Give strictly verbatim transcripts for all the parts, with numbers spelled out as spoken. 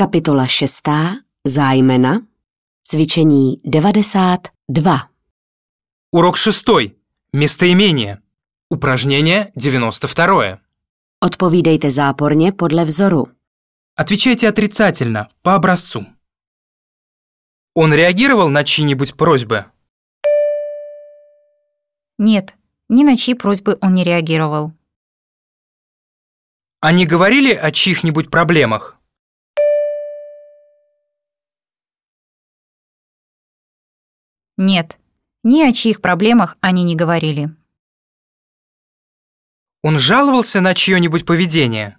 Kapitola šestá. Zájmena. Cvičení devadesát dva. Урок шестой. Местоимение. Упражнение девяносто второе. Odpovídejte záporně podle vzoru. Отвечайте отрицательно, по образцу. Он реагировал на чьи-нибудь просьбы? Нет, ни на чьи просьбы он не реагировал. Они говорили о чьих-нибудь проблемах? Нет, ни о чьих проблемах они не говорили. Он жаловался на чье-нибудь поведение?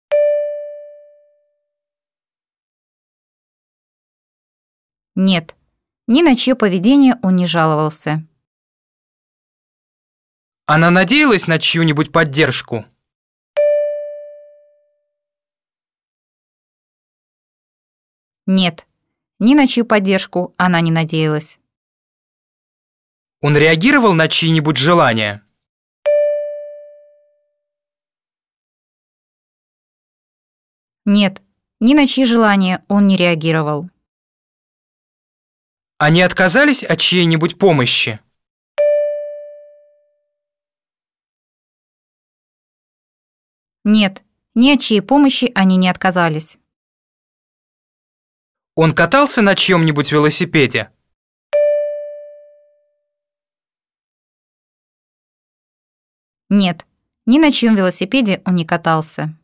Нет, ни на чье поведение он не жаловался. Она надеялась на чью-нибудь поддержку? Нет, ни на чью поддержку она не надеялась. Он реагировал на чьи-нибудь желания? Нет, ни на чьи желания он не реагировал. Они отказались от чьей-нибудь помощи? Нет, ни от чьей помощи они не отказались. Он катался на чьем-нибудь велосипеде? Нет, ни на чьем велосипеде он не катался.